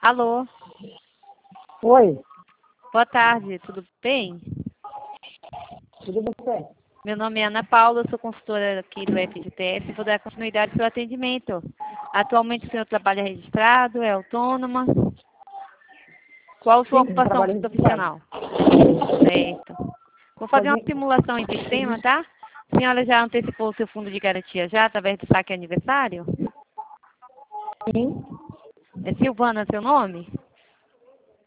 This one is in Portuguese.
Alô, Oi, boa tarde, tudo bem? tudo bem? Meu nome é Ana Paula, eu sou consultora aqui do FGTS e vou dar continuidade ao seu atendimento. Atualmente o senhor trabalha registrado, é autônoma? Qual a sua Sim, ocupação trabalho registrado. profissional? Certo. Vou fazer uma simulação em sistema, tá? A senhora já antecipou o seu fundo de garantia já, através do saque aniversário? Sim, É Silvana seu nome?